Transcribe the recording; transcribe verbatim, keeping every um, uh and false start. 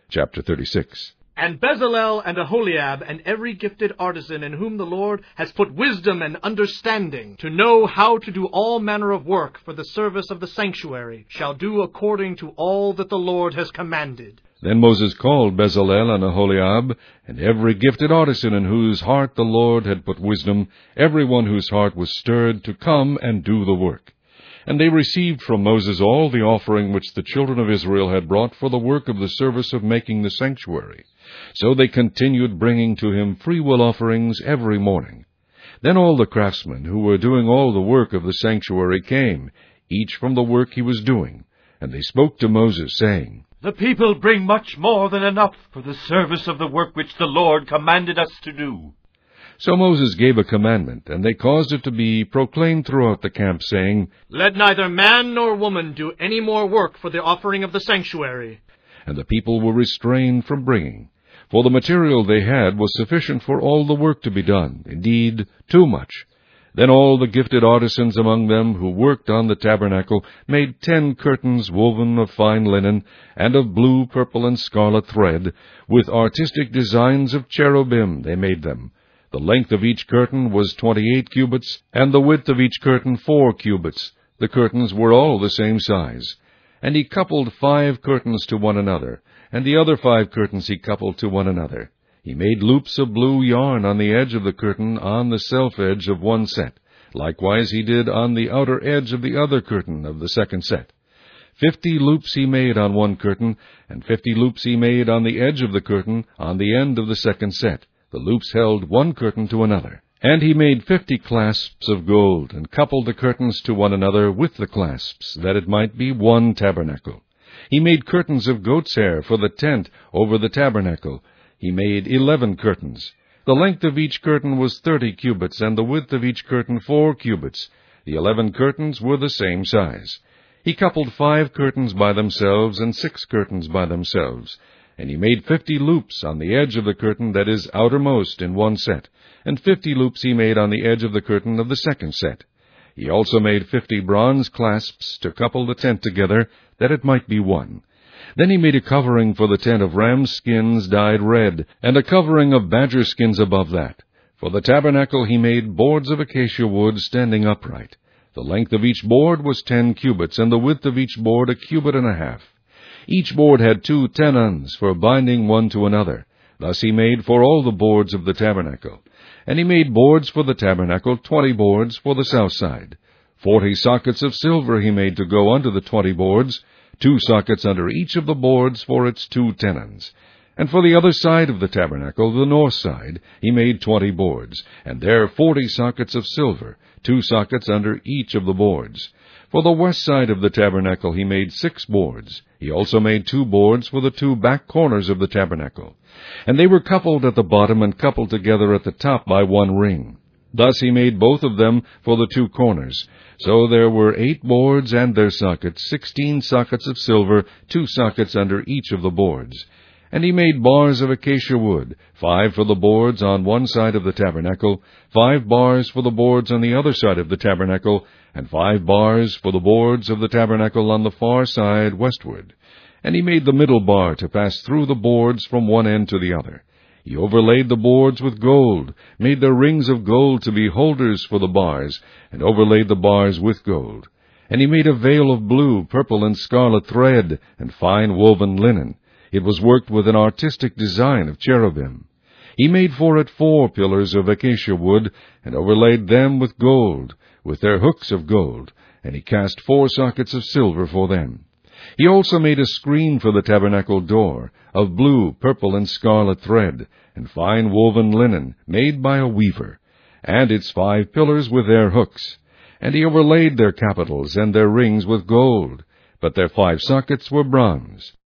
Chapter thirty-six. And Bezalel and Aholiab and every gifted artisan in whom the Lord has put wisdom and understanding to know how to do all manner of work for the service of the sanctuary shall do according to all that the Lord has commanded. Then Moses called Bezalel and Aholiab, and every gifted artisan in whose heart the Lord had put wisdom, every one whose heart was stirred, to come and do the work. And they received from Moses all the offering which the children of Israel had brought for the work of the service of making the sanctuary. So they continued bringing to him freewill offerings every morning. Then all the craftsmen who were doing all the work of the sanctuary came, each from the work he was doing. And they spoke to Moses, saying, The people bring much more than enough for the service of the work which the Lord commanded us to do. So Moses gave a commandment, and they caused it to be proclaimed throughout the camp, saying, Let neither man nor woman do any more work for the offering of the sanctuary. And the people were restrained from bringing, for the material they had was sufficient for all the work to be done, indeed, too much. Then all the gifted artisans among them who worked on the tabernacle made ten curtains woven of fine linen, and of blue, purple, and scarlet thread. With artistic designs of cherubim they made them. The length of each curtain was twenty-eight cubits, and the width of each curtain four cubits. The curtains were all the same size. And he coupled five curtains to one another, and the other five curtains he coupled to one another. He made loops of blue yarn on the edge of the curtain on the self-edge of one set. Likewise he did on the outer edge of the other curtain of the second set. Fifty loops he made on one curtain, and fifty loops he made on the edge of the curtain on the end of the second set. The loops held one curtain to another. And he made fifty clasps of gold, and coupled the curtains to one another with the clasps, that it might be one tabernacle. He made curtains of goat's hair for the tent over the tabernacle. He made eleven curtains. The length of each curtain was thirty cubits, and the width of each curtain four cubits. The eleven curtains were the same size. He coupled five curtains by themselves, and six curtains by themselves. And he made fifty loops on the edge of the curtain that is outermost in one set, and fifty loops he made on the edge of the curtain of the second set. He also made fifty bronze clasps to couple the tent together, that it might be one. Then he made a covering for the tent of ram's skins dyed red, and a covering of badger skins above that. For the tabernacle he made boards of acacia wood standing upright. The length of each board was ten cubits, and the width of each board a cubit and a half. Each board had two tenons for binding one to another. Thus he made for all the boards of the tabernacle. And he made boards for the tabernacle, twenty boards for the south side. Forty sockets of silver he made to go under the twenty boards, two sockets under each of the boards for its two tenons. And for the other side of the tabernacle, the north side, he made twenty boards, and there forty sockets of silver, two sockets under each of the boards. For the west side of the tabernacle he made six boards. He also made two boards for the two back corners of the tabernacle. And they were coupled at the bottom and coupled together at the top by one ring. Thus he made both of them for the two corners. So there were eight boards and their sockets, sixteen sockets of silver, two sockets under each of the boards. And he made bars of acacia wood, five for the boards on one side of the tabernacle, five bars for the boards on the other side of the tabernacle, and five bars for the boards of the tabernacle on the far side westward. And he made the middle bar to pass through the boards from one end to the other. He overlaid the boards with gold, made their rings of gold to be holders for the bars, and overlaid the bars with gold. And he made a veil of blue, purple, and scarlet thread, and fine woven linen. It was worked with an artistic design of cherubim. He made for it four pillars of acacia wood, and overlaid them with gold, with their hooks of gold, and he cast four sockets of silver for them. He also made a screen for the tabernacle door, of blue, purple, and scarlet thread, and fine woven linen, made by a weaver, and its five pillars with their hooks. And he overlaid their capitals and their rings with gold, but their five sockets were bronze.